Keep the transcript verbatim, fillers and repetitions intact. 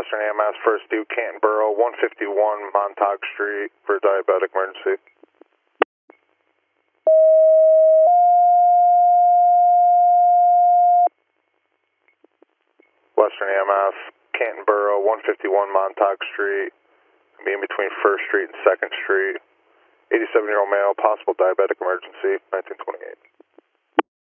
Western A M S, first due Canton Borough, one fifty-one Montauk Street for diabetic emergency. Western A M S, Canton Borough, one fifty-one Montauk Street, be in between first Street and second Street. eighty-seven-year-old male, possible diabetic emergency, nineteen twenty-eight.